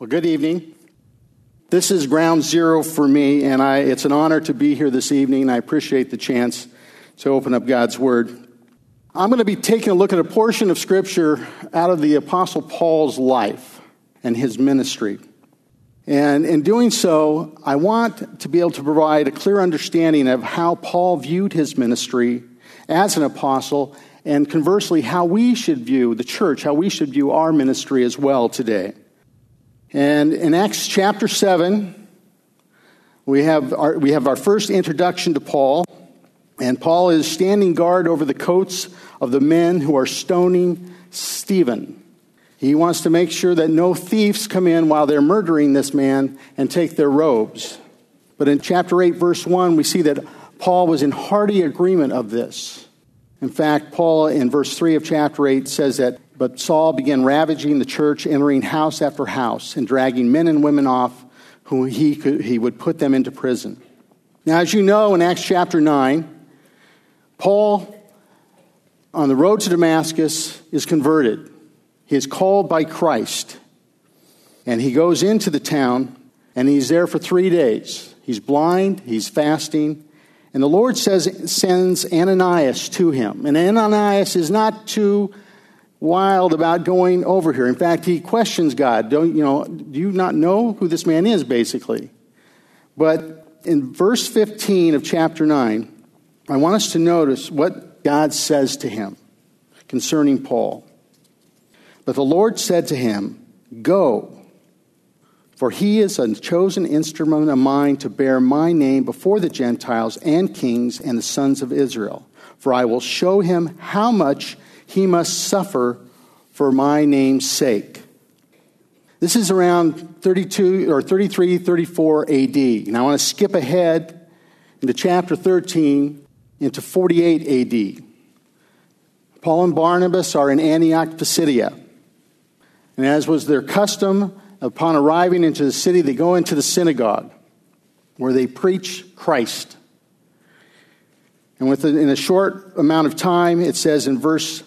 Well, good evening. This is ground zero for me, and it's an honor to be here this evening. I appreciate the chance to open up God's Word. I'm going to be taking a look at a portion of Scripture out of the Apostle Paul's life and his ministry. And in doing so, I want to be able to provide a clear understanding of how Paul viewed his ministry as an apostle, and conversely, how we should view the church, how we should view our ministry as well today. And in Acts chapter 7, we have our first introduction to Paul. And Paul is standing guard over the coats of the men who are stoning Stephen. He wants to make sure that no thieves come in while they're murdering this man and take their robes. But in chapter 8, verse 1, we see that Paul was in hearty agreement of this. In fact, Paul in verse 3 of chapter 8 says that, "But Saul began ravaging the church, entering house after house, and dragging men and women off whom he would put them into prison." Now, as you know, in Acts chapter 9, Paul, on the road to Damascus, is converted. He is called by Christ. And he goes into the town, and he's there for 3 days. He's blind, he's fasting, and the Lord sends Ananias to him. And Ananias is not too wild about going over here. In fact, he questions God. Do you not know who this man is, basically? But in verse 15 of chapter 9, I want us to notice what God says to him concerning Paul. "But the Lord said to him, 'Go, for he is a chosen instrument of mine to bear my name before the Gentiles and kings and the sons of Israel. For I will show him how much he must suffer for my name's sake.'" This is around 33, 34 AD. And I want to skip ahead into chapter 13 into 48 AD. Paul and Barnabas are in Antioch, Pisidia. And as was their custom, upon arriving into the city, they go into the synagogue where they preach Christ. And in a short amount of time, it says in verse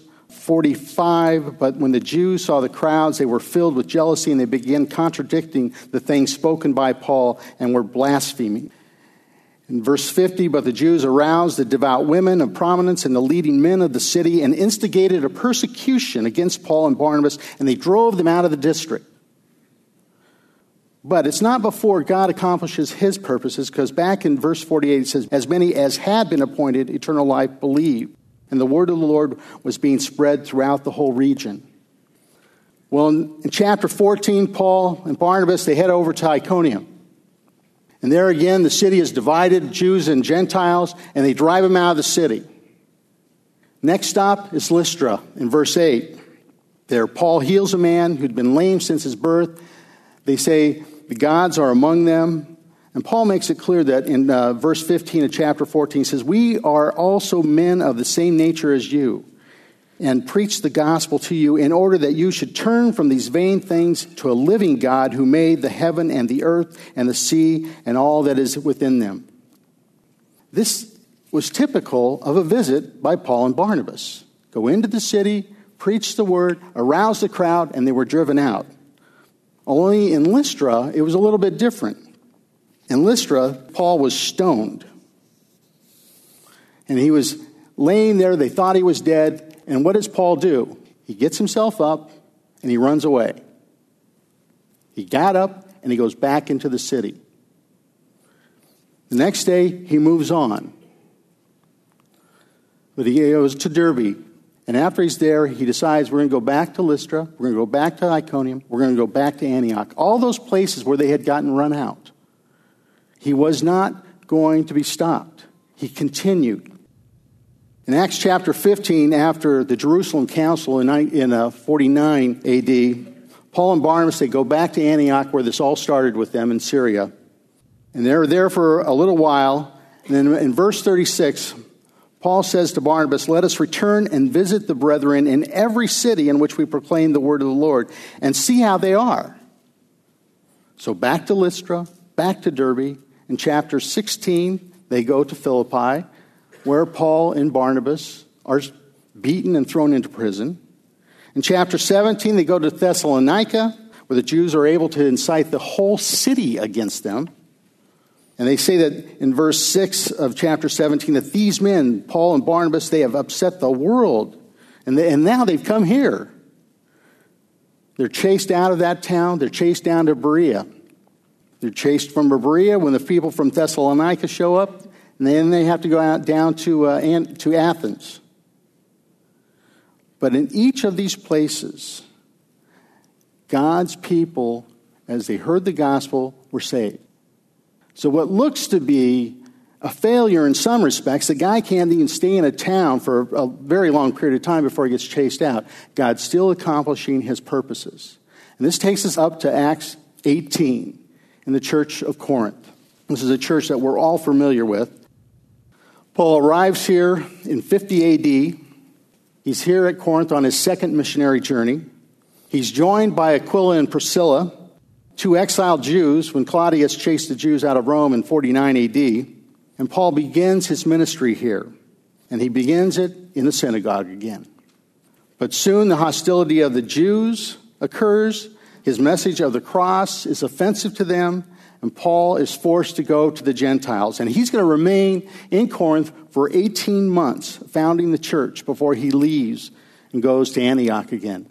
45, "But when the Jews saw the crowds, they were filled with jealousy, and they began contradicting the things spoken by Paul and were blaspheming." In verse 50, "But the Jews aroused the devout women of prominence and the leading men of the city and instigated a persecution against Paul and Barnabas, and they drove them out of the district." But it's not before God accomplishes his purposes, because back in verse 48 it says, "As many as had been appointed eternal life believed, and the word of the Lord was being spread throughout the whole region." Well, in chapter 14, Paul and Barnabas, they head over to Iconium. And there again, the city is divided, Jews and Gentiles, and they drive them out of the city. Next stop is Lystra in verse 8. There, Paul heals a man who'd been lame since his birth. They say the gods are among them. And Paul makes it clear that in verse 15 of chapter 14, he says, "We are also men of the same nature as you, and preach the gospel to you in order that you should turn from these vain things to a living God who made the heaven and the earth and the sea and all that is within them." This was typical of a visit by Paul and Barnabas. Go into the city, preach the word, arouse the crowd, and they were driven out. Only in Lystra, it was a little bit different. In Lystra, Paul was stoned. And he was laying there. They thought he was dead. And what does Paul do? He gets himself up and he runs away. He got up and he goes back into the city. The next day, he moves on. But he goes to Derbe. And after he's there, he decides we're going to go back to Lystra. We're going to go back to Iconium. We're going to go back to Antioch. All those places where they had gotten run out. He was not going to be stopped. He continued. In Acts chapter 15, after the Jerusalem Council in 49 AD, Paul and Barnabas, they go back to Antioch where this all started with them in Syria. And they're there for a little while. And then in verse 36, Paul says to Barnabas, "Let us return and visit the brethren in every city in which we proclaim the word of the Lord and see how they are." So back to Lystra, back to Derbe. In chapter 16, they go to Philippi, where Paul and Barnabas are beaten and thrown into prison. In chapter 17, they go to Thessalonica, where the Jews are able to incite the whole city against them. And they say that in verse 6 of chapter 17 that these men, Paul and Barnabas, they have upset the world. And now they've come here. They're chased out of that town. They're chased down to Berea. They're chased from Berea when the people from Thessalonica show up. And then they have to go out down to Athens. But in each of these places, God's people, as they heard the gospel, were saved. So what looks to be a failure in some respects, the guy can't even stay in a town for a very long period of time before he gets chased out. God's still accomplishing his purposes. And this takes us up to Acts 18 in the church of Corinth. This is a church that we're all familiar with. Paul arrives here in 50 AD. He's here at Corinth on his second missionary journey. He's joined by Aquila and Priscilla, two exiled Jews when Claudius chased the Jews out of Rome in 49 AD. And Paul begins his ministry here. And he begins it in the synagogue again. But soon the hostility of the Jews occurs. His message of the cross is offensive to them. And Paul is forced to go to the Gentiles. And he's going to remain in Corinth for 18 months, founding the church before he leaves and goes to Antioch again.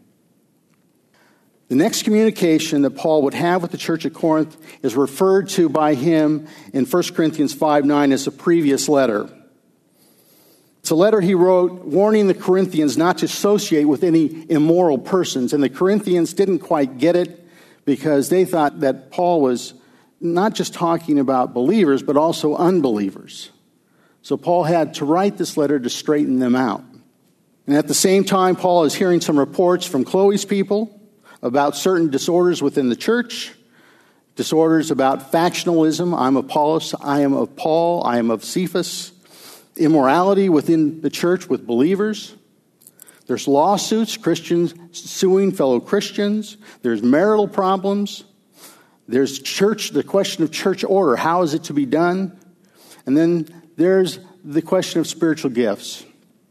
The next communication that Paul would have with the church at Corinth is referred to by him in 1 Corinthians 5:9 as a previous letter. It's a letter he wrote warning the Corinthians not to associate with any immoral persons. And the Corinthians didn't quite get it because they thought that Paul was not just talking about believers, but also unbelievers. So Paul had to write this letter to straighten them out. And at the same time, Paul is hearing some reports from Chloe's people about certain disorders within the church, disorders about factionalism. I'm of Apollos, I am of Paul, I am of Cephas. Immorality within the church with believers. There's lawsuits, Christians suing fellow Christians. There's marital problems. There's the question of church order. How is it to be done? And then there's the question of spiritual gifts.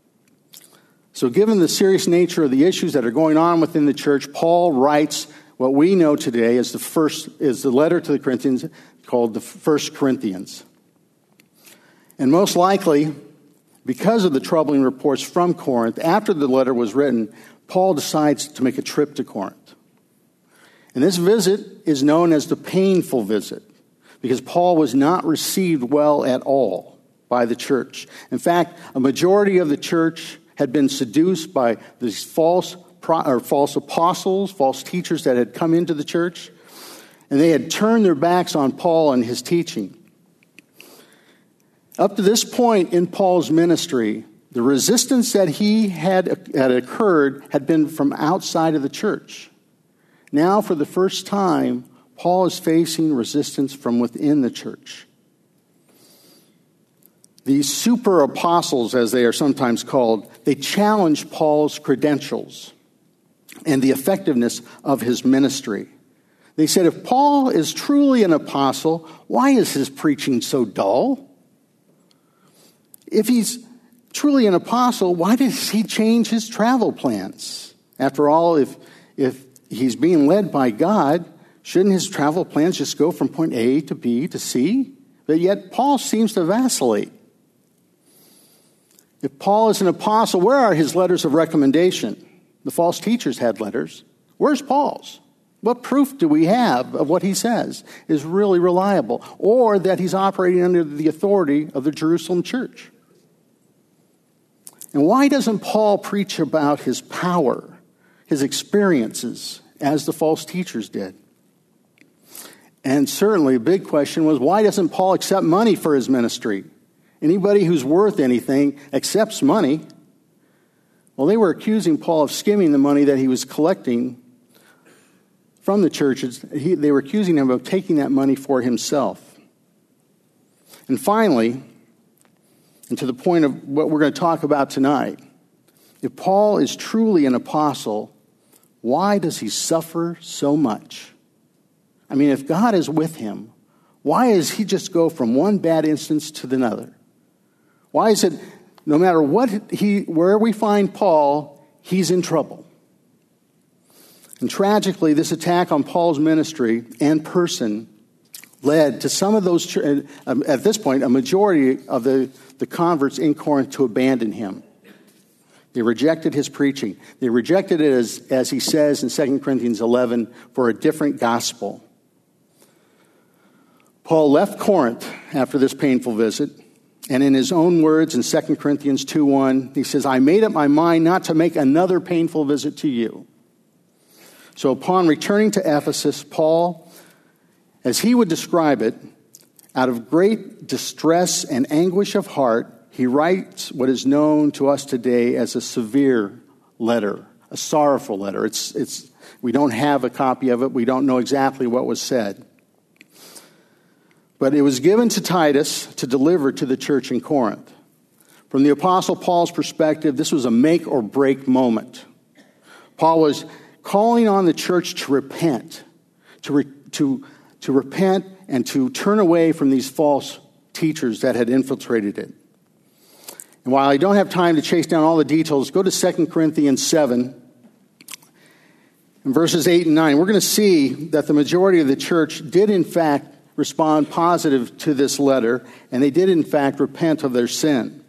So given the serious nature of the issues that are going on within the church, Paul writes what we know today as the letter to the Corinthians called the 1 Corinthians. And most likely, because of the troubling reports from Corinth, after the letter was written, Paul decides to make a trip to Corinth. And this visit is known as the painful visit, because Paul was not received well at all by the church. In fact, a majority of the church had been seduced by these false apostles, false teachers that had come into the church, and they had turned their backs on Paul and his teaching. Up to this point in Paul's ministry, the resistance that had occurred had been from outside of the church. Now, for the first time, Paul is facing resistance from within the church. These super apostles, as they are sometimes called, they challenge Paul's credentials and the effectiveness of his ministry. They said, if Paul is truly an apostle, why is his preaching so dull? If he's truly an apostle, why does he change his travel plans? After all, if he's being led by God, shouldn't his travel plans just go from point A to B to C? But yet Paul seems to vacillate. If Paul is an apostle, where are his letters of recommendation? The false teachers had letters. Where's Paul's? What proof do we have of what he says is really reliable, or that he's operating under the authority of the Jerusalem church? And why doesn't Paul preach about his power, his experiences, as the false teachers did? And certainly a big question was, why doesn't Paul accept money for his ministry? Anybody who's worth anything accepts money. Well, they were accusing Paul of skimming the money that he was collecting from the churches. They were accusing him of taking that money for himself. And finally, and to the point of what we're going to talk about tonight, if Paul is truly an apostle, why does he suffer so much? I mean, if God is with him, why does he just go from one bad instance to another? Why is it no matter where we find Paul, he's in trouble? And tragically, this attack on Paul's ministry and person led to some of those, at this point, a majority of the converts in Corinth to abandon him. They rejected his preaching. They rejected it, as he says in 2 Corinthians 11, for a different gospel. Paul left Corinth after this painful visit, and in his own words in 2 Corinthians 2:1, he says, I made up my mind not to make another painful visit to you. So upon returning to Ephesus, Paul, as he would describe it, out of great distress and anguish of heart, he writes what is known to us today as a severe letter, a sorrowful letter. We don't have a copy of it. We don't know exactly what was said. But it was given to Titus to deliver to the church in Corinth. From the Apostle Paul's perspective, this was a make or break moment. Paul was calling on the church to repent, to repent and to turn away from these false teachers that had infiltrated it. And while I don't have time to chase down all the details, go to 2 Corinthians 7, in verses 8 and 9. We're going to see that the majority of the church did, in fact, respond positive to this letter, and they did, in fact, repent of their sin.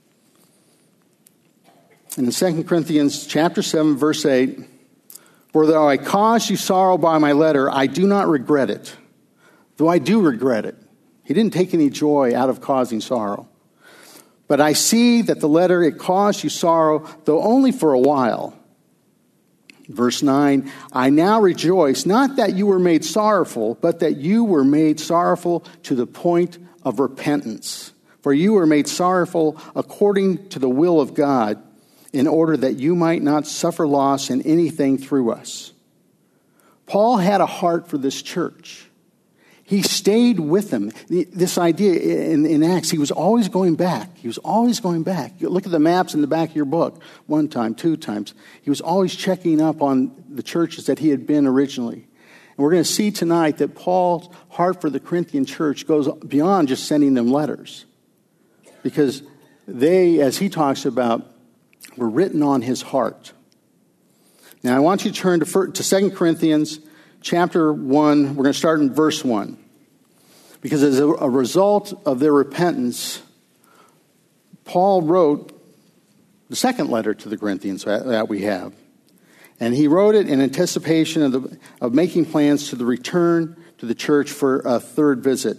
And in 2 Corinthians chapter 7, verse 8, for though I caused you sorrow by my letter, I do not regret it. Though I do regret it. He didn't take any joy out of causing sorrow. But I see that the letter, it caused you sorrow, though only for a while. Verse 9, I now rejoice, not that you were made sorrowful, but that you were made sorrowful to the point of repentance. For you were made sorrowful according to the will of God, in order that you might not suffer loss in anything through us. Paul had a heart for this church. He stayed with them. This idea in Acts, he was always going back. He was always going back. You look at the maps in the back of your book, 1 time, 2 times. He was always checking up on the churches that he had been originally. And we're going to see tonight that Paul's heart for the Corinthian church goes beyond just sending them letters. Because they, as he talks about, were written on his heart. Now I want you to turn to 2 Corinthians chapter 1, we're going to start in verse 1. Because as a result of their repentance, Paul wrote the second letter to the Corinthians that we have. And he wrote it in anticipation of making plans to the return to the church for a third visit.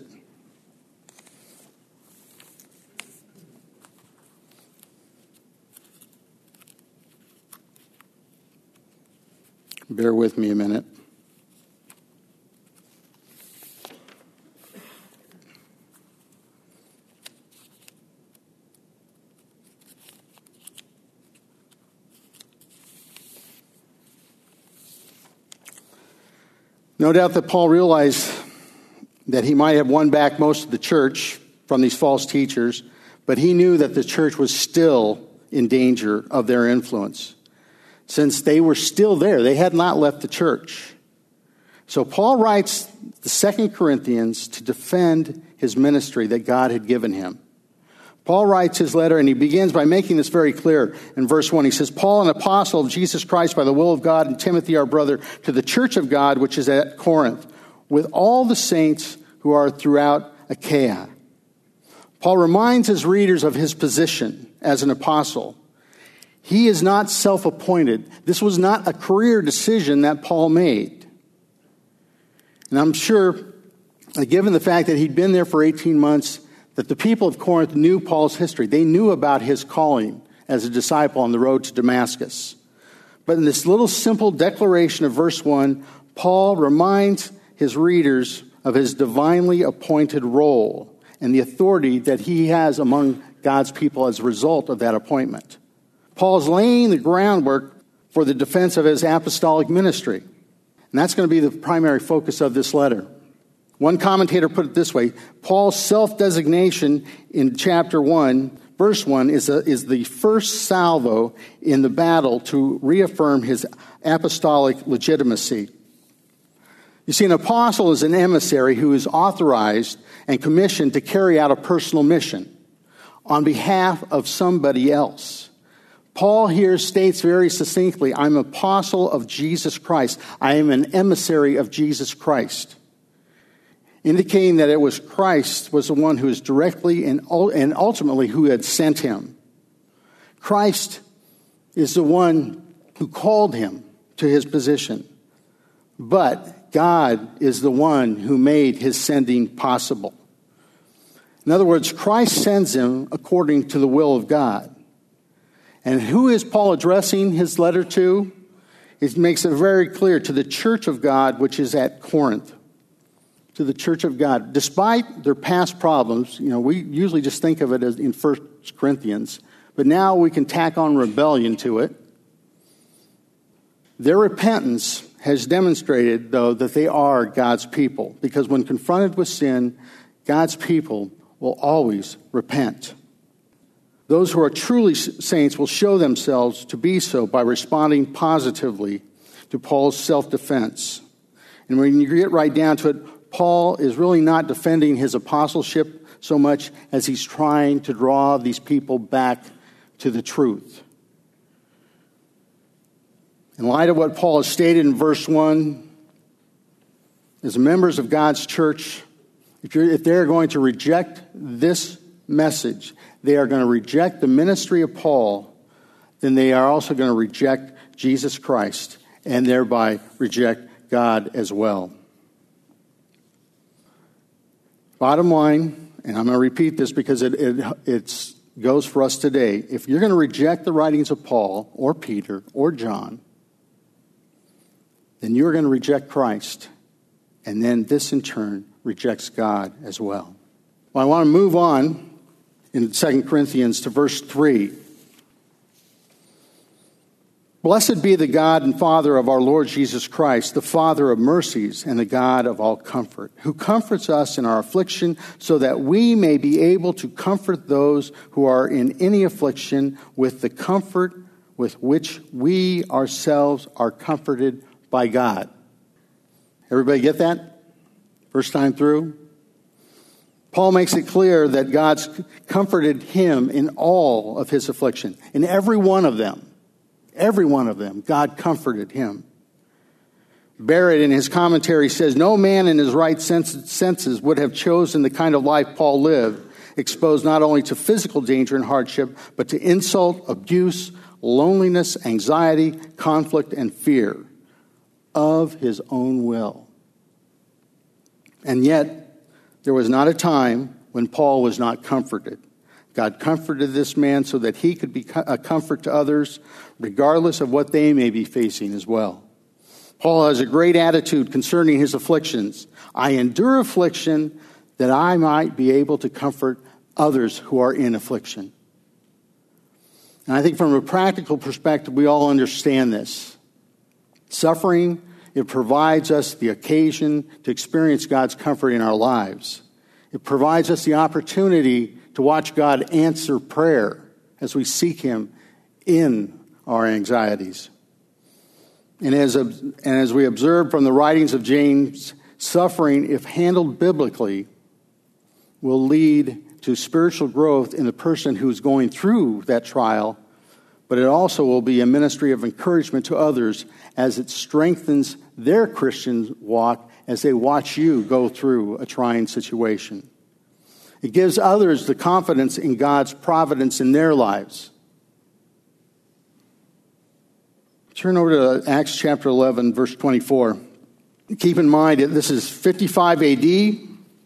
Bear with me a minute. No doubt that Paul realized that he might have won back most of the church from these false teachers, but he knew that the church was still in danger of their influence. Since they were still there, they had not left the church. So Paul writes the 2 Corinthians to defend his ministry that God had given him. Paul writes his letter, and he begins by making this very clear. In verse 1, he says, Paul, an apostle of Jesus Christ by the will of God, and Timothy, our brother, to the church of God, which is at Corinth, with all the saints who are throughout Achaia. Paul reminds his readers of his position as an apostle. He is not self-appointed. This was not a career decision that Paul made. And I'm sure, given the fact that he'd been there for 18 months, that the people of Corinth knew Paul's history. They knew about his calling as a disciple on the road to Damascus. But in this little simple declaration of verse 1, Paul reminds his readers of his divinely appointed role and the authority that he has among God's people as a result of that appointment. Paul's laying the groundwork for the defense of his apostolic ministry. And that's going to be the primary focus of this letter. One commentator put it this way: Paul's self-designation in chapter 1, verse 1, is the first salvo in the battle to reaffirm his apostolic legitimacy. You see, an apostle is an emissary who is authorized and commissioned to carry out a personal mission on behalf of somebody else. Paul here states very succinctly, I'm an apostle of Jesus Christ. I am an emissary of Jesus Christ. Indicating that it was Christ was the one who was directly and ultimately who had sent him. Christ is the one who called him to his position. But God is the one who made his sending possible. In other words, Christ sends him according to the will of God. And who is Paul addressing his letter to? It makes it very clear, to the church of God, which is at Corinth. To the church of God. Despite their past problems, we usually just think of it as in 1 Corinthians, but now we can tack on rebellion to it. Their repentance has demonstrated, though, that they are God's people. Because when confronted with sin, God's people will always repent. Those who are truly saints will show themselves to be so by responding positively to Paul's self-defense. And when you get right down to it, Paul is really not defending his apostleship so much as he's trying to draw these people back to the truth. In light of what Paul has stated in verse 1, as members of God's church, if they're going to reject this message, they are going to reject the ministry of Paul, then they are also going to reject Jesus Christ and thereby reject God as well. Bottom line, and I'm going to repeat this because it goes for us today. If you're going to reject the writings of Paul or Peter or John, then you're going to reject Christ. And then this in turn rejects God as well. Well, I want to move on in 2 Corinthians to verse 3. Blessed be the God and Father of our Lord Jesus Christ, the Father of mercies and the God of all comfort, who comforts us in our affliction so that we may be able to comfort those who are in any affliction with the comfort with which we ourselves are comforted by God. Everybody get that? First time through? Paul makes it clear that God's comforted him in all of his affliction. In every one of them, God comforted him. Barrett in his commentary says, no man in his right senses would have chosen the kind of life Paul lived, exposed not only to physical danger and hardship, but to insult, abuse, loneliness, anxiety, conflict, and fear of his own will. And yet, there was not a time when Paul was not comforted. God comforted this man so that he could be a comfort to others, regardless of what they may be facing as well. Paul has a great attitude concerning his afflictions. I endure affliction that I might be able to comfort others who are in affliction. And I think from a practical perspective, we all understand this. Suffering, it provides us the occasion to experience God's comfort in our lives. It provides us the opportunity to watch God answer prayer as we seek him in our anxieties. And as we observe from the writings of James, suffering, if handled biblically, will lead to spiritual growth in the person who's going through that trial, but it also will be a ministry of encouragement to others as it strengthens their Christian walk as they watch you go through a trying situation. It gives others the confidence in God's providence in their lives. Turn over to Acts chapter 11, verse 24. Keep in mind that this is 55 AD.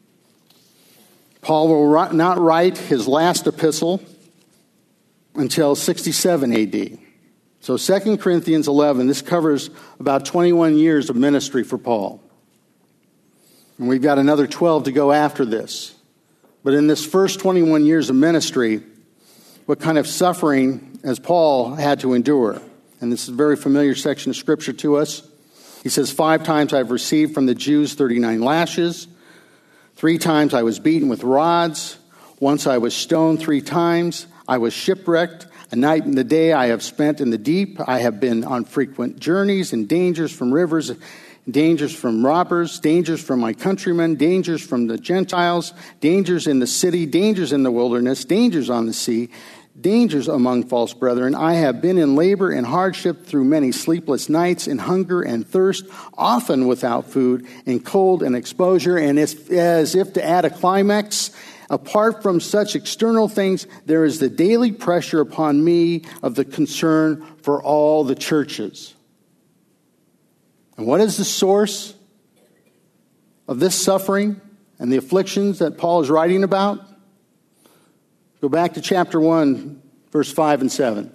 Paul will not write his last epistle until 67 AD. So 2 Corinthians 11, this covers about 21 years of ministry for Paul. And we've got another 12 to go after this. But in this first 21 years of ministry, what kind of suffering has Paul had to endure? And this is a very familiar section of Scripture to us. He says, 5 times I've received from the Jews 39 lashes. 3 times I was beaten with rods. Once I was stoned 3 times. I was shipwrecked. A night and a day I have spent in the deep. I have been on frequent journeys and dangers from rivers, dangers from robbers, dangers from my countrymen, dangers from the Gentiles, dangers in the city, dangers in the wilderness, dangers on the sea, dangers among false brethren. I have been in labor and hardship through many sleepless nights, in hunger and thirst, often without food, in cold and exposure. And as if to add a climax, apart from such external things, there is the daily pressure upon me of the concern for all the churches. And what is the source of this suffering and the afflictions that Paul is writing about? Go back to chapter 1, verse 5 and 7.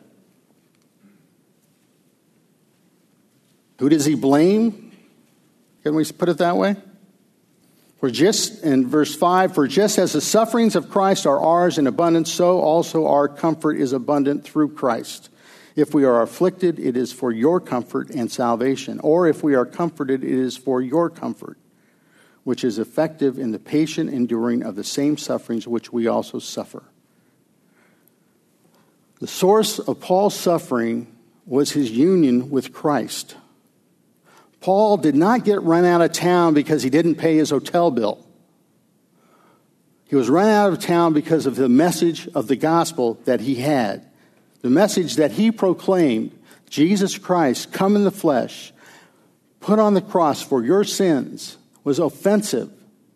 Who does he blame? Can we put it that way? In verse 5, for just as the sufferings of Christ are ours in abundance, so also our comfort is abundant through Christ. If we are afflicted, it is for your comfort and salvation. Or if we are comforted, it is for your comfort, which is effective in the patient enduring of the same sufferings which we also suffer. The source of Paul's suffering was his union with Christ. Paul did not get run out of town because he didn't pay his hotel bill. He was run out of town because of the message of the gospel that he had. The message that he proclaimed, Jesus Christ, come in the flesh, put on the cross for your sins, was offensive.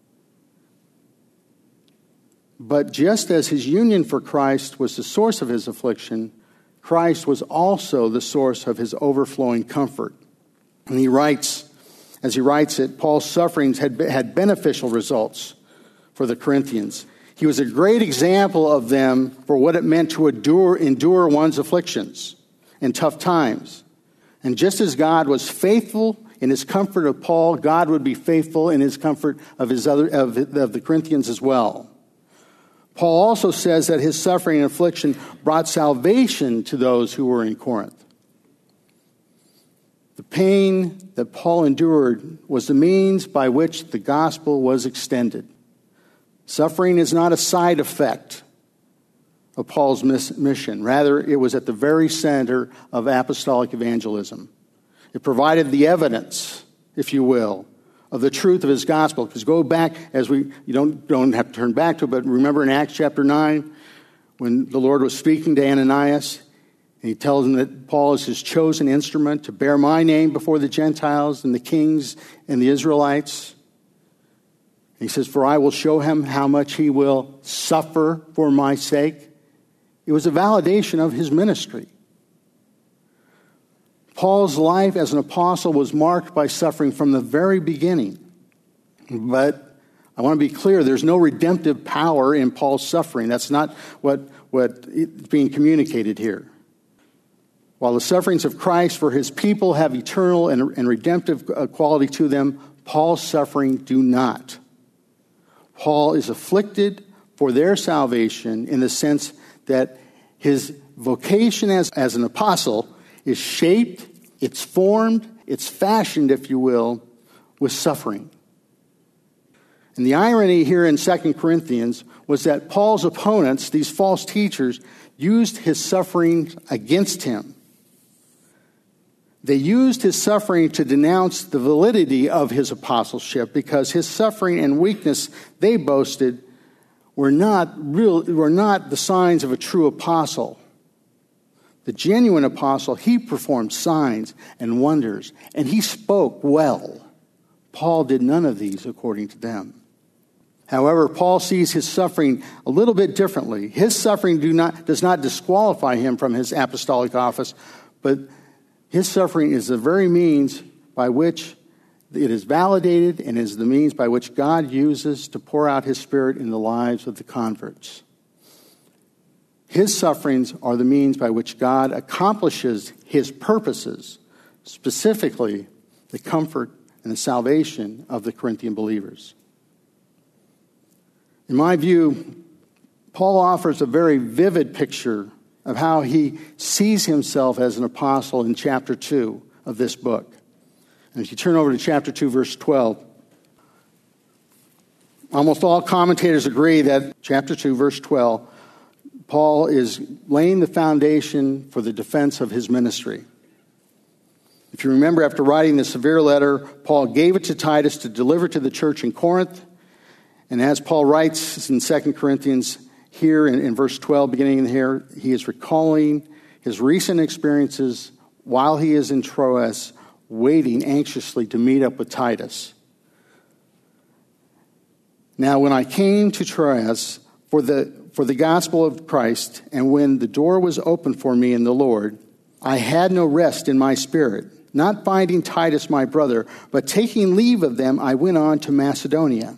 But just as his union for Christ was the source of his affliction, Christ was also the source of his overflowing comfort. And he writes, as he writes it, Paul's sufferings had beneficial results for the Corinthians. He was a great example of them for what it meant to endure one's afflictions in tough times. And just as God was faithful in his comfort of Paul, God would be faithful in his comfort of the Corinthians as well. Paul also says that his suffering and affliction brought salvation to those who were in Corinth. The pain that Paul endured was the means by which the gospel was extended. Suffering is not a side effect of Paul's mission. Rather, it was at the very center of apostolic evangelism. It provided the evidence, if you will, of the truth of his gospel. Because go back, you don't have to turn back to it, but remember in Acts chapter 9, when the Lord was speaking to Ananias, and he tells him that Paul is his chosen instrument to bear my name before the Gentiles and the kings and the Israelites. And he says, for I will show him how much he will suffer for my sake. It was a validation of his ministry. Paul's life as an apostle was marked by suffering from the very beginning. But I want to be clear, there's no redemptive power in Paul's suffering. That's not what is being communicated here. While the sufferings of Christ for his people have eternal and redemptive quality to them, Paul's suffering do not. Paul is afflicted for their salvation in the sense that his vocation as an apostle is shaped, it's formed, it's fashioned, if you will, with suffering. And the irony here in 2 Corinthians was that Paul's opponents, these false teachers, used his suffering against him. They used his suffering to denounce the validity of his apostleship because his suffering and weakness, they boasted, were not the signs of a true apostle. The genuine apostle, he performed signs and wonders, and he spoke well. Paul did none of these according to them. However, Paul sees his suffering a little bit differently. His suffering does not disqualify him from his apostolic office, but his suffering is the very means by which it is validated and is the means by which God uses to pour out his Spirit in the lives of the converts. His sufferings are the means by which God accomplishes his purposes, specifically the comfort and the salvation of the Corinthian believers. In my view, Paul offers a very vivid picture of how he sees himself as an apostle in chapter 2 of this book. And if you turn over to chapter 2, verse 12, almost all commentators agree that chapter 2, verse 12, Paul is laying the foundation for the defense of his ministry. If you remember, after writing the severe letter, Paul gave it to Titus to deliver to the church in Corinth. And as Paul writes in 2 Corinthians, here in verse 12, beginning here, he is recalling his recent experiences while he is in Troas, waiting anxiously to meet up with Titus. Now, when I came to Troas for the gospel of Christ, and when the door was opened for me in the Lord, I had no rest in my spirit, not finding Titus my brother, but taking leave of them, I went on to Macedonia.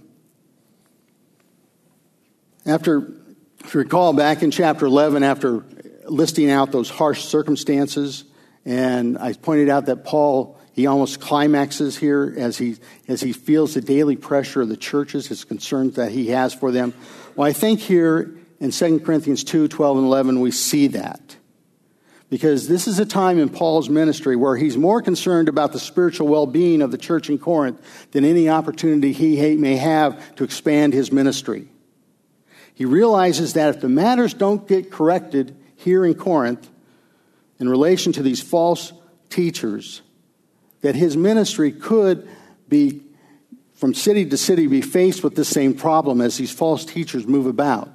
If you recall back in chapter 11, after listing out those harsh circumstances, and I pointed out that Paul, he almost climaxes here as he feels the daily pressure of the churches, his concerns that he has for them. Well, I think here in 2 Corinthians 2, 12 and 11, we see that. Because this is a time in Paul's ministry where he's more concerned about the spiritual well-being of the church in Corinth than any opportunity he may have to expand his ministry. He realizes that if the matters don't get corrected here in Corinth in relation to these false teachers, that his ministry could be, from city to city, be faced with the same problem as these false teachers move about.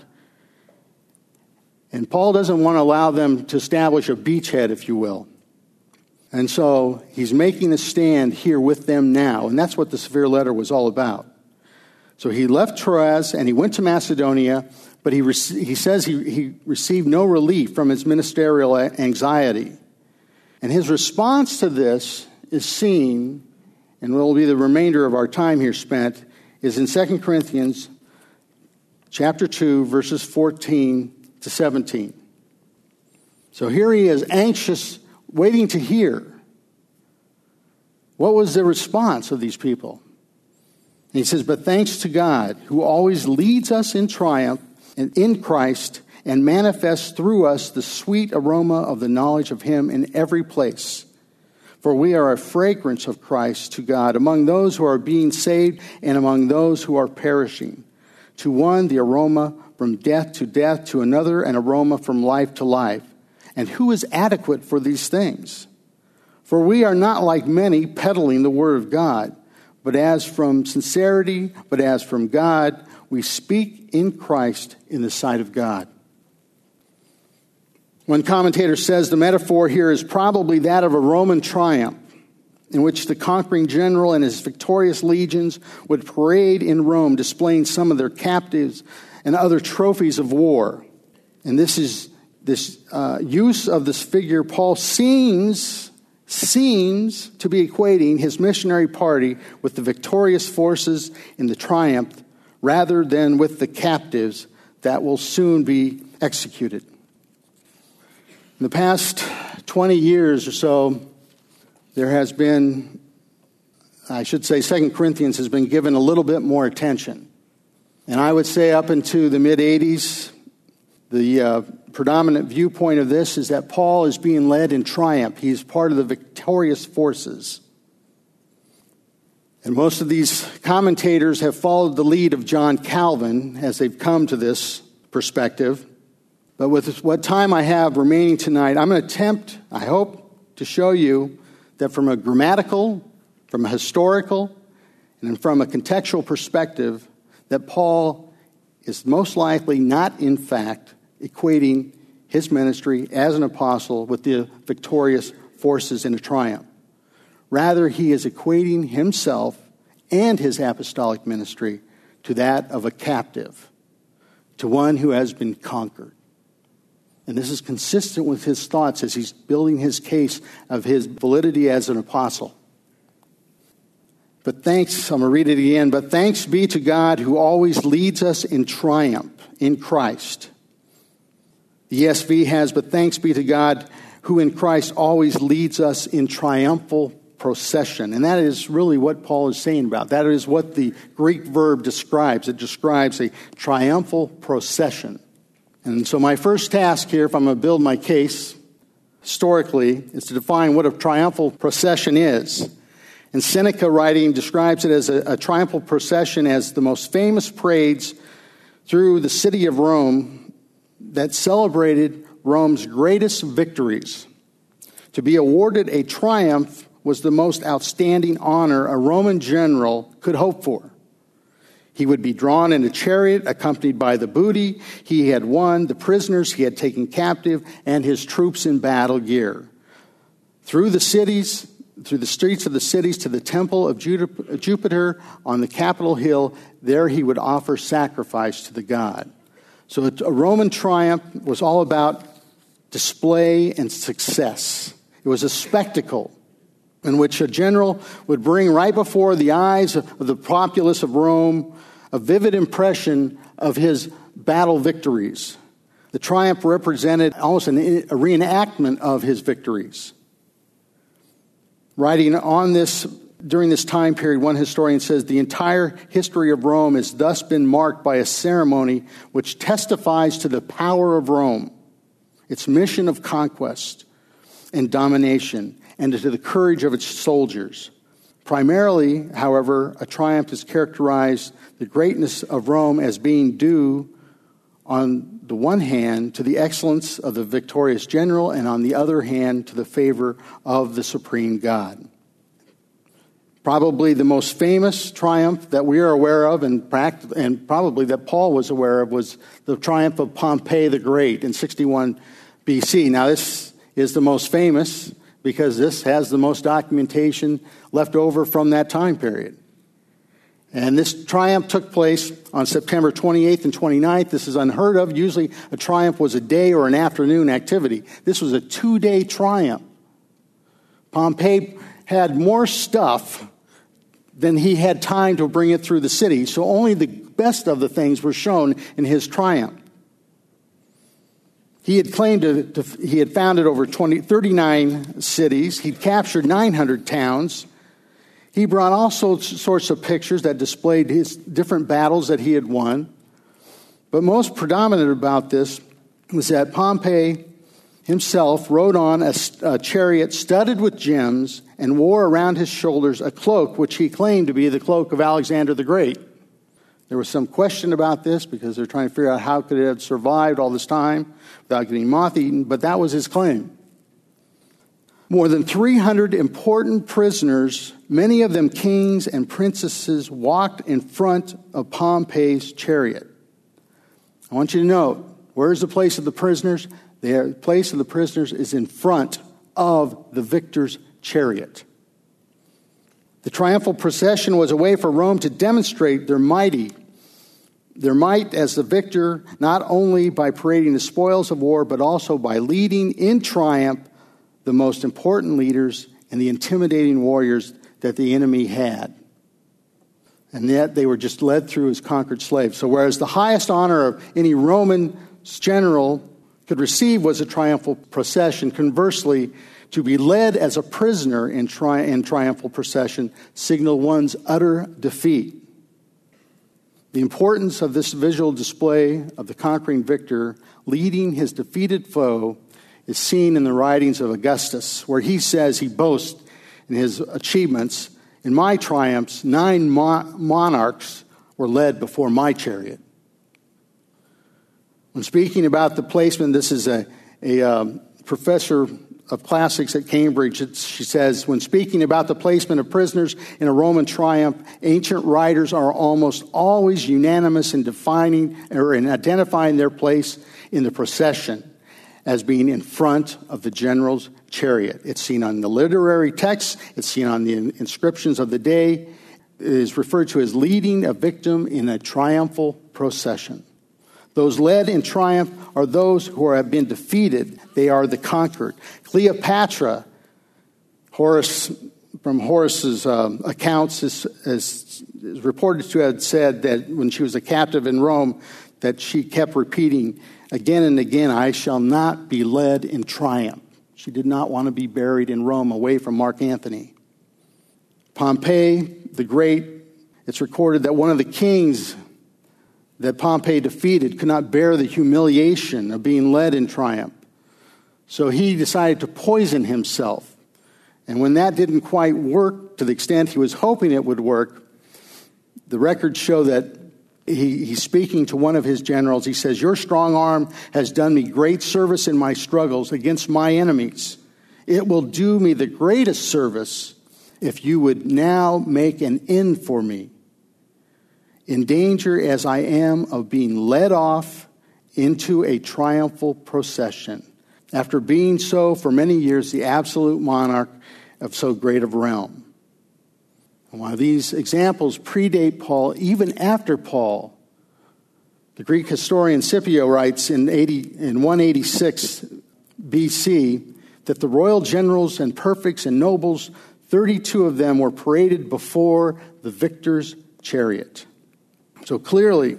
And Paul doesn't want to allow them to establish a beachhead, if you will. And so he's making a stand here with them now. And that's what the severe letter was all about. So he left Troas and he went to Macedonia, but he says he received no relief from his ministerial anxiety. And his response to this is seen, and will be the remainder of our time here spent, is in 2 Corinthians chapter 2, verses 14 to 17. So here he is, anxious, waiting to hear. What was the response of these people? And he says, but thanks to God, who always leads us in triumph and in Christ, and manifests through us the sweet aroma of the knowledge of him in every place. For we are a fragrance of Christ to God among those who are being saved and among those who are perishing. To one, the aroma from death, to another, an aroma from life to life. And who is adequate for these things? For we are not like many peddling the word of God, but as from sincerity, but as from God, we speak in Christ in the sight of God. One commentator says the metaphor here is probably that of a Roman triumph, in which the conquering general and his victorious legions would parade in Rome, displaying some of their captives and other trophies of war. And this use of this figure, Paul seems to be equating his missionary party with the victorious forces in the triumph rather than with the captives that will soon be executed. In the past 20 years or so, there has been, 2 Corinthians has been given a little bit more attention. And I would say up into the mid-'80s, the predominant viewpoint of this is that Paul is being led in triumph. He's part of the victorious forces. And most of these commentators have followed the lead of John Calvin as they've come to this perspective. But with what time I have remaining tonight, I'm going to attempt, I hope, to show you that from a grammatical, from a historical, and from a contextual perspective, that Paul is most likely not, in fact, equating his ministry as an apostle with the victorious forces in a triumph. Rather, he is equating himself and his apostolic ministry to that of a captive, to one who has been conquered. And this is consistent with his thoughts as he's building his case of his validity as an apostle. But thanks, I'm going to read it again. But thanks be to God who always leads us in triumph in Christ. The ESV has, but thanks be to God who in Christ always leads us in triumphal procession. And that is really what Paul is saying about. That is what the Greek verb describes. It describes a triumphal procession. And so my first task here, if I'm going to build my case historically, is to define what a triumphal procession is. And Seneca, writing, describes it as a triumphal procession as the most famous parades through the city of Rome that celebrated Rome's greatest victories. To be awarded a triumph was the most outstanding honor a Roman general could hope for. He would be drawn in a chariot accompanied by the booty he had won, the prisoners he had taken captive, and his troops in battle gear. Through the streets of the cities to the temple of Jupiter on the Capitol Hill, there he would offer sacrifice to the god. So a Roman triumph was all about display and success. It was a spectacle in which a general would bring right before the eyes of the populace of Rome a vivid impression of his battle victories. The triumph represented almost a reenactment of his victories. Writing on this during this time period, one historian says, the entire history of Rome has thus been marked by a ceremony which testifies to the power of Rome, its mission of conquest and domination, and to the courage of its soldiers. Primarily, however, a triumph is characterized the greatness of Rome as being due, on the one hand, to the excellence of the victorious general, and on the other hand, to the favor of the supreme God. Probably the most famous triumph that we are aware of, and probably that Paul was aware of, was the triumph of Pompey the Great in 61 BC. Now, this is the most famous because this has the most documentation left over from that time period. And this triumph took place on September 28th and 29th. This is unheard of. Usually a triumph was a day or an afternoon activity. This was a 2-day triumph. Pompey had more stuff than he had time to bring it through the city, so only the best of the things were shown in his triumph. He had claimed he had founded over 39 cities. He'd captured 900 towns. He brought all sorts of pictures that displayed his different battles that he had won. But most predominant about this was that Pompey himself rode on a chariot studded with gems and wore around his shoulders a cloak which he claimed to be the cloak of Alexander the Great. There was some question about this because they're trying to figure out how could it have survived all this time without getting moth-eaten, but that was his claim. More than 300 important prisoners, many of them kings and princesses, walked in front of Pompey's chariot. I want you to note, where's the place of the prisoners? The place of the prisoners is in front of the victor's chariot. The triumphal procession was a way for Rome to demonstrate their might as the victor, not only by parading the spoils of war, but also by leading in triumph the most important leaders and the intimidating warriors that the enemy had. And yet they were just led through as conquered slaves. So whereas the highest honor of any Roman general could receive was a triumphal procession, conversely, to be led as a prisoner in triumphal procession signaled one's utter defeat. The importance of this visual display of the conquering victor leading his defeated foe is seen in the writings of Augustus, where he says he boasts in his achievements, in my triumphs, 9 monarchs were led before my chariot. When speaking about the placement, this is a professor of classics at Cambridge. She says, when speaking about the placement of prisoners in a Roman triumph, ancient writers are almost always unanimous in defining or in identifying their place in the procession as being in front of the general's chariot. It's seen on the literary texts. It's seen on the inscriptions of the day. It is referred to as leading a victim in a triumphal procession. Those led in triumph are those who have been defeated. They are the conquered. Cleopatra, from Horace's accounts, is reported to have said that when she was a captive in Rome, that she kept repeating again and again, I shall not be led in triumph. She did not want to be buried in Rome away from Mark Antony. Pompey the Great, it's recorded that one of the kings that Pompey defeated could not bear the humiliation of being led in triumph. So he decided to poison himself. And when that didn't quite work to the extent he was hoping it would work, the records show that he's speaking to one of his generals. He says, your strong arm has done me great service in my struggles against my enemies. It will do me the greatest service if you would now make an end for me. in danger as I am of being led off into a triumphal procession, after being so for many years the absolute monarch of so great a realm. And while these examples predate Paul, even after Paul, the Greek historian Scipio writes in 186 BC that the royal generals and prefects and nobles, 32 of them, were paraded before the victor's chariot. So clearly,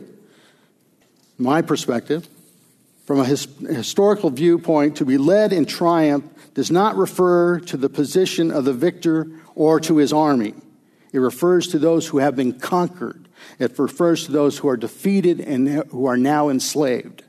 my perspective, from a historical viewpoint, to be led in triumph does not refer to the position of the victor or to his army. It refers to those who have been conquered. It refers to those who are defeated and who are now enslaved.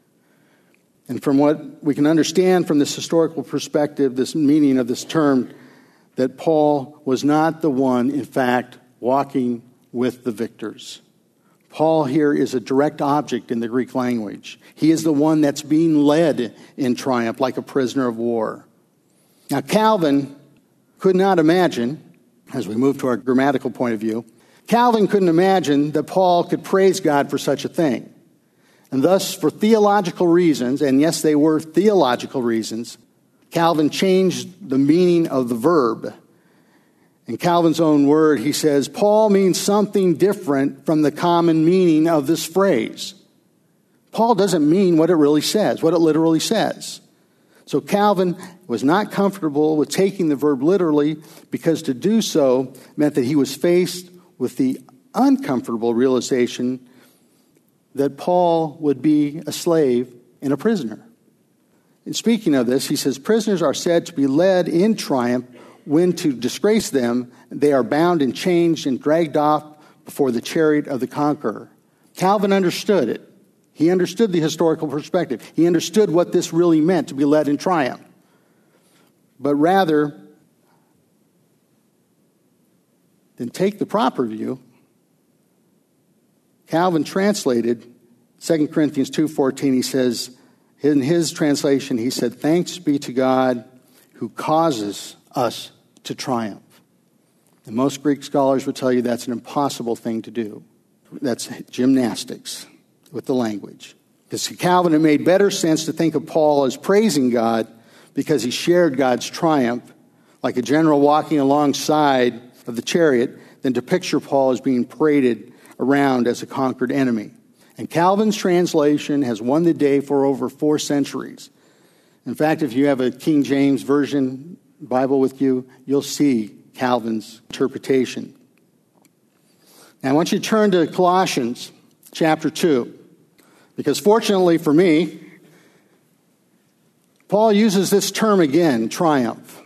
And from what we can understand from this historical perspective, this meaning of this term, that Paul was not the one, in fact, walking with the victors. Paul here is a direct object in the Greek language. He is the one that's being led in triumph like a prisoner of war. Now, Calvin could not imagine, as we move to our grammatical point of view, Calvin couldn't imagine that Paul could praise God for such a thing. And thus, for theological reasons, and yes, they were theological reasons, Calvin changed the meaning of the verb. In Calvin's own word, he says, Paul means something different from the common meaning of this phrase. Paul doesn't mean what it really says, what it literally says. So Calvin was not comfortable with taking the verb literally, because to do so meant that he was faced with the uncomfortable realization that Paul would be a slave and a prisoner. And speaking of this, he says, prisoners are said to be led in triumph when, to disgrace them, they are bound and changed and dragged off before the chariot of the conqueror. Calvin understood it. He understood the historical perspective. He understood what this really meant, to be led in triumph. But rather than take the proper view, Calvin translated 2 Corinthians 2:14. He says, in his translation, he said, thanks be to God who causes us to triumph. And most Greek scholars would tell you that's an impossible thing to do. That's gymnastics with the language. Because to Calvin, it made better sense to think of Paul as praising God because he shared God's triumph, like a general walking alongside of the chariot, than to picture Paul as being paraded around as a conquered enemy. And Calvin's translation has won the day for over 4 centuries. In fact, if you have a King James Version Bible with you, you'll see Calvin's interpretation. Now, I want you to turn to Colossians chapter 2, because fortunately for me, Paul uses this term again, triumph.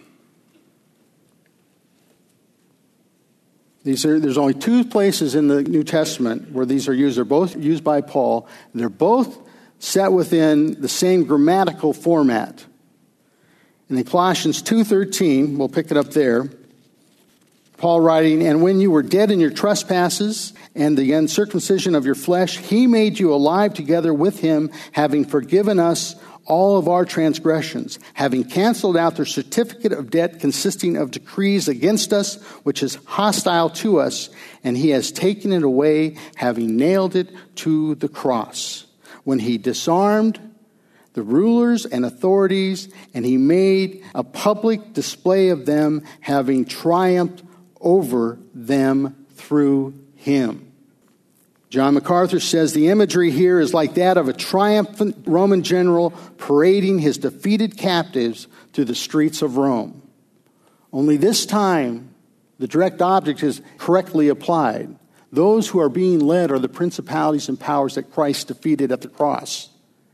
There's only 2 places in the New Testament where these are used. They're both used by Paul. They're both set within the same grammatical format. In Colossians 2:13, we'll pick it up there, Paul writing, and when you were dead in your trespasses and the uncircumcision of your flesh, he made you alive together with him, having forgiven us all of our transgressions, having canceled out the certificate of debt consisting of decrees against us, which is hostile to us, and he has taken it away, having nailed it to the cross. When he disarmed the rulers and authorities, and he made a public display of them, having triumphed over them through him. John MacArthur says the imagery here is like that of a triumphant Roman general parading his defeated captives through the streets of Rome. Only this time, the direct object is correctly applied. Those who are being led are the principalities and powers that Christ defeated at the cross.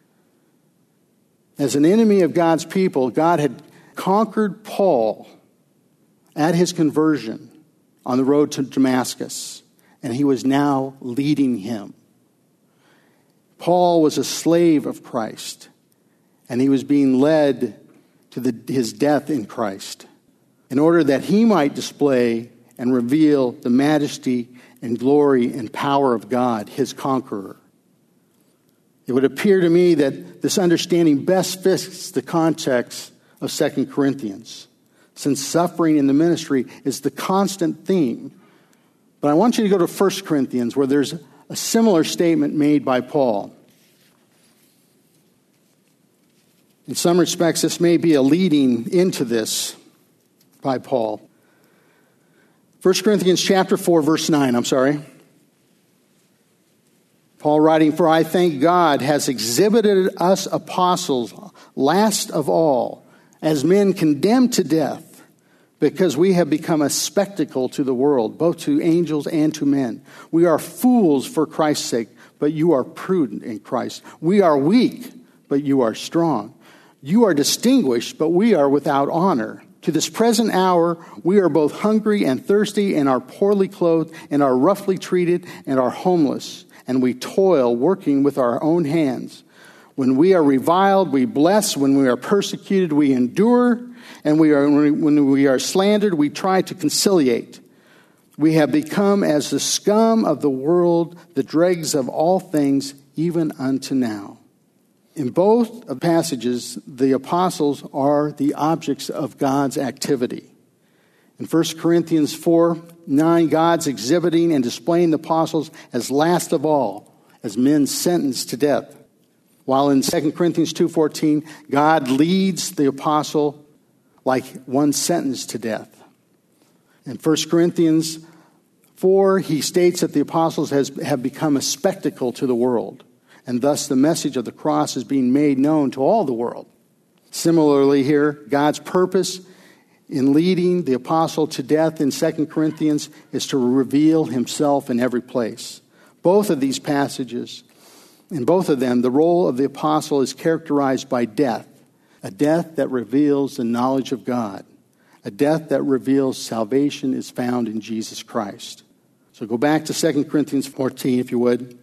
As an enemy of God's people, God had conquered Paul at his conversion on the road to Damascus, and he was now leading him. Paul was a slave of Christ, and he was being led to his death in Christ in order that he might display and reveal the majesty and glory and power of God, his conqueror. It would appear to me that this understanding best fits the context of 2 Corinthians, since suffering in the ministry is the constant theme. But I want you to go to 1 Corinthians, where there's a similar statement made by Paul. In some respects, this may be a leading into this by Paul. 1 Corinthians chapter 4, verse 9, Paul writing, "For I thank God has exhibited us apostles last of all, as men condemned to death, because we have become a spectacle to the world, both to angels and to men. We are fools for Christ's sake, but you are prudent in Christ. We are weak, but you are strong. You are distinguished, but we are without honor. To this present hour, we are both hungry and thirsty, and are poorly clothed, and are roughly treated, and are homeless. And we toil, working with our own hands. When we are reviled, we bless. When we are persecuted, we endure. And when we are slandered, we try to conciliate. We have become as the scum of the world, the dregs of all things, even unto now." In both passages, the apostles are the objects of God's activity. In 1 Corinthians 4:9, God's exhibiting and displaying the apostles as last of all, as men sentenced to death. While in 2 Corinthians 2:14, God leads the apostle like one sentenced to death. In 1 Corinthians 4, he states that the apostles have become a spectacle to the world, and thus the message of the cross is being made known to all the world. Similarly here, God's purpose in leading the apostle to death in 2 Corinthians is to reveal himself in every place. Both of these passages, in both of them, the role of the apostle is characterized by death, a death that reveals the knowledge of God, a death that reveals salvation is found in Jesus Christ. So go back to 2 Corinthians 14, if you would.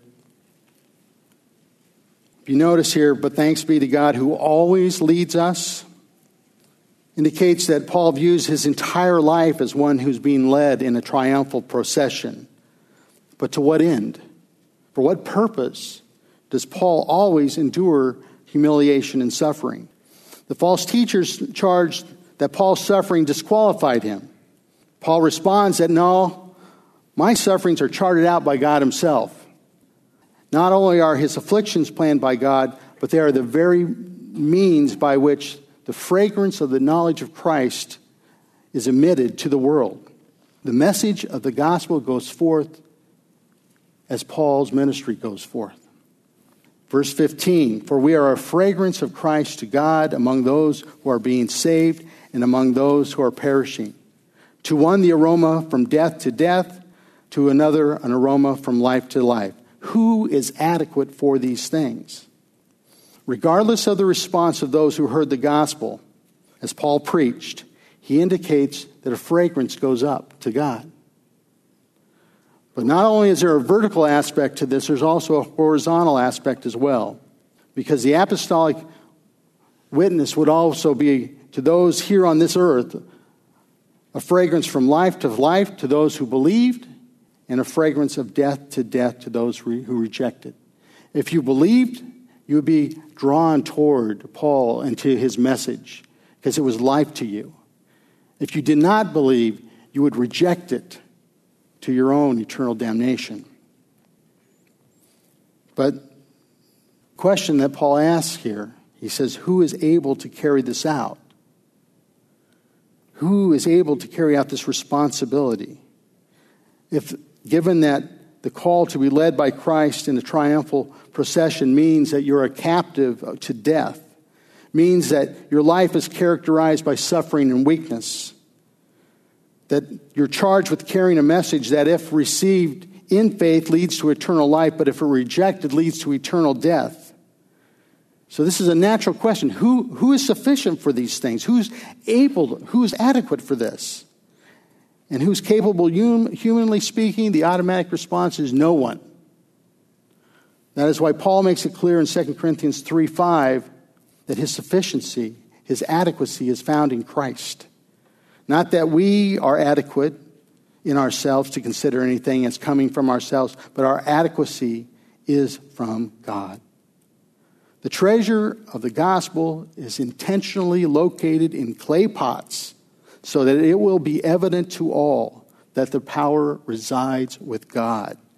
If you notice here, "But thanks be to God who always leads us," indicates that Paul views his entire life as one who's being led in a triumphal procession. But to what end? For what purpose does Paul always endure humiliation and suffering? The false teachers charged that Paul's suffering disqualified him. Paul responds that, "No, my sufferings are charted out by God himself. Not only are his afflictions planned by God, but they are the very means by which the fragrance of the knowledge of Christ is emitted to the world." The message of the gospel goes forth as Paul's ministry goes forth. Verse 15, "For we are a fragrance of Christ to God among those who are being saved and among those who are perishing. To one the aroma from death to death, to another an aroma from life to life. Who is adequate for these things?" Regardless of the response of those who heard the gospel, as Paul preached, he indicates that a fragrance goes up to God. But not only is there a vertical aspect to this, there's also a horizontal aspect as well. Because the apostolic witness would also be, to those here on this earth, a fragrance from life to those who believed, and a fragrance of death to those who rejected. If you believed, you would be drawn toward Paul and to his message, because it was life to you. If you did not believe, you would reject it to your own eternal damnation. But the question that Paul asks here, he says, who is able to carry this out? Who is able to carry out this responsibility? If given that the call to be led by Christ in the triumphal procession means that you're a captive to death, means that your life is characterized by suffering and weakness, that you're charged with carrying a message that if received in faith leads to eternal life, but if rejected leads to eternal death. So this is a natural question. Who is sufficient for these things? Who's adequate for this? And who's capable, humanly speaking? The automatic response is no one. That is why Paul makes it clear in 2 Corinthians 3:5 that his sufficiency, his adequacy is found in Christ. Not that we are adequate in ourselves to consider anything as coming from ourselves, but our adequacy is from God. The treasure of the gospel is intentionally located in clay pots so that it will be evident to all that the power resides with God.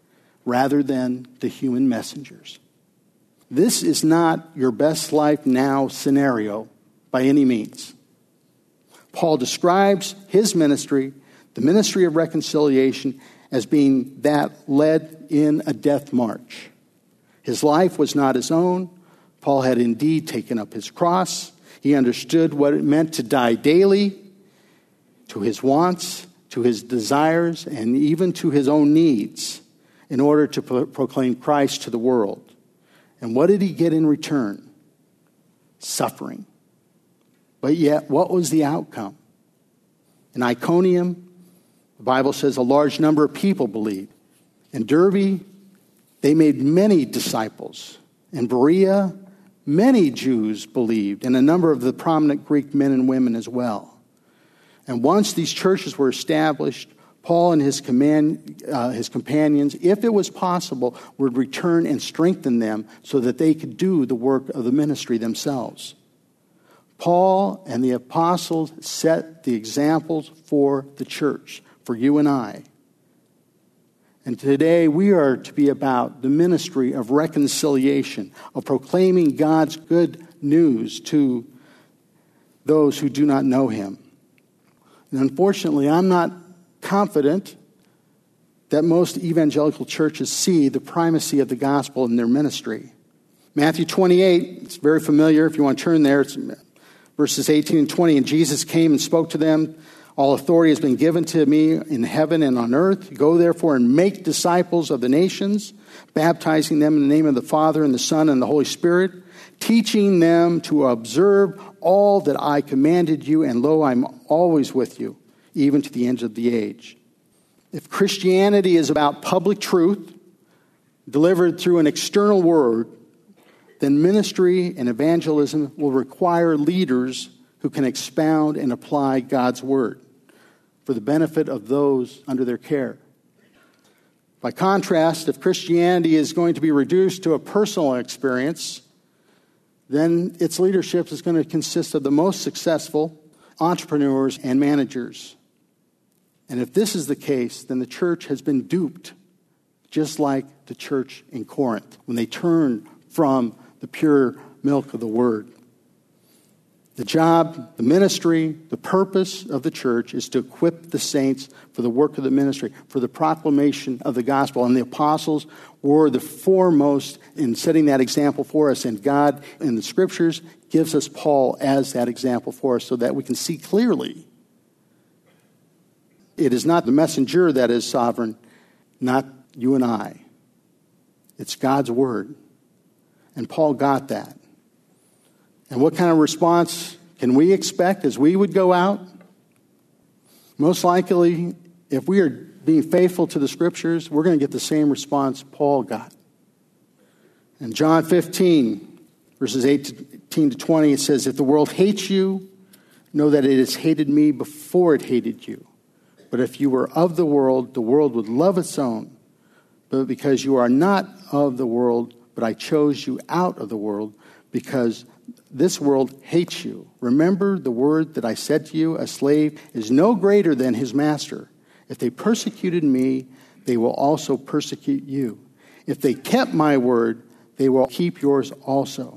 rather than the human messengers. This is not your best life now scenario by any means. Paul describes his ministry, the ministry of reconciliation, as being that led in a death march. His life was not his own. Paul had indeed taken up his cross. He understood what it meant to die daily to his wants, to his desires, and even to his own needs in order to proclaim Christ to the world. And what did he get in return? Suffering. But yet, what was the outcome? In Iconium, the Bible says a large number of people believed. In Derbe, they made many disciples. In Berea, many Jews believed, and a number of the prominent Greek men and women as well. And once these churches were established, Paul and his companions, if it was possible, would return and strengthen them so that they could do the work of the ministry themselves. Paul and the apostles set the examples for the church, for you and I. And today we are to be about the ministry of reconciliation, of proclaiming God's good news to those who do not know him. And unfortunately, I'm not confident that most evangelical churches see the primacy of the gospel in their ministry. Matthew 28, it's very familiar. If you want to turn there, it's verses 18 and 20. And Jesus came and spoke to them. All authority has been given to me in heaven and on earth. Go therefore and make disciples of the nations, baptizing them in the name of the Father and the Son and the Holy Spirit, teaching them to observe all that I commanded you, and lo, I'm always with you, even to the ends of the age. If Christianity is about public truth delivered through an external word, then ministry and evangelism will require leaders who can expound and apply God's word for the benefit of those under their care. By contrast, if Christianity is going to be reduced to a personal experience, then its leadership is going to consist of the most successful entrepreneurs and managers. And if this is the case, then the church has been duped, just like the church in Corinth, when they turned from the pure milk of the word. The job, the ministry, the purpose of the church is to equip the saints for the work of the ministry, for the proclamation of the gospel. And the apostles were the foremost in setting that example for us. And God, in the scriptures, gives us Paul as that example for us so that we can see clearly. It is not the messenger that is sovereign, not you and I. It's God's word. And Paul got that. And what kind of response can we expect as we would go out? Most likely, if we are being faithful to the scriptures, we're going to get the same response Paul got. In John 15, verses 18 to 20, it says, if the world hates you, know that it has hated me before it hated you. But if you were of the world would love its own. But because you are not of the world, but I chose you out of the world, because this world hates you. Remember the word that I said to you, a slave is no greater than his master. If they persecuted me, they will also persecute you. If they kept my word, they will keep yours also.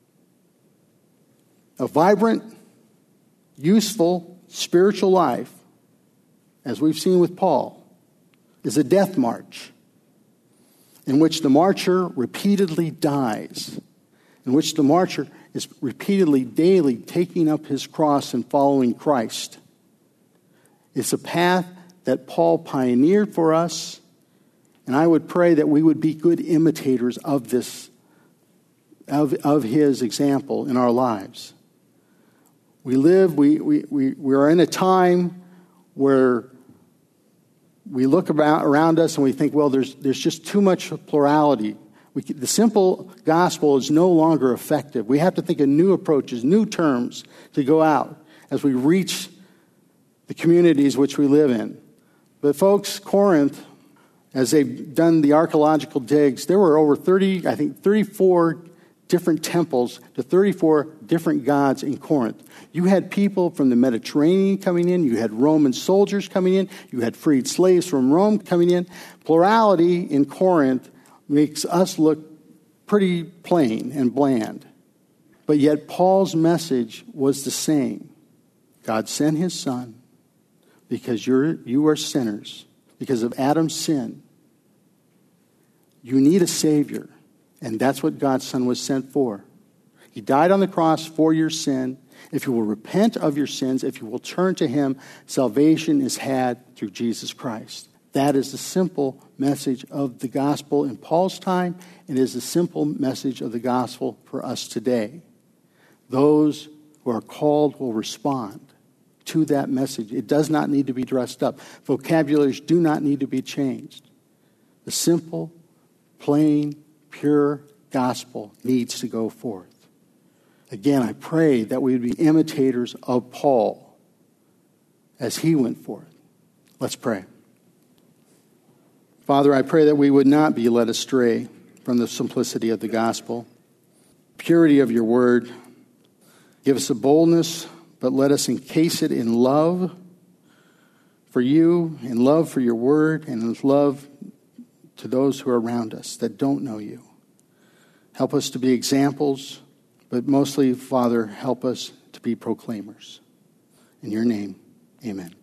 A vibrant, useful, spiritual life, as we've seen with Paul, is a death march in which the marcher repeatedly dies, in which the marcher is repeatedly, daily taking up his cross and following Christ. It's a path that Paul pioneered for us, and I would pray that we would be good imitators of this, of his example in our lives. We are in a time where we look around us and we think, well, there's just too much plurality. The simple gospel is no longer effective. We have to think of new approaches, new terms to go out as we reach the communities which we live in. But folks, Corinth, as they've done the archaeological digs, there were over 34 different temples to 34 different gods in Corinth. You had people from the Mediterranean coming in. You had Roman soldiers coming in. You had freed slaves from Rome coming in. Plurality in Corinth makes us look pretty plain and bland. But yet Paul's message was the same. God sent his son because you are sinners. Because of Adam's sin, you need a Savior. And that's what God's Son was sent for. He died on the cross for your sin. If you will repent of your sins, if you will turn to him, salvation is had through Jesus Christ. That is the simple message of the gospel in Paul's time, and is the simple message of the gospel for us today. Those who are called will respond to that message. It does not need to be dressed up. Vocabularies do not need to be changed. The simple, plain, pure gospel needs to go forth. Again, I pray that we would be imitators of Paul as he went forth. Let's pray. Father, I pray that we would not be led astray from the simplicity of the gospel, purity of your word. Give us a boldness, but let us encase it in love for you, in love for your word, and in love to those who are around us that don't know you. Help us to be examples, but mostly, Father, help us to be proclaimers. In your name, amen.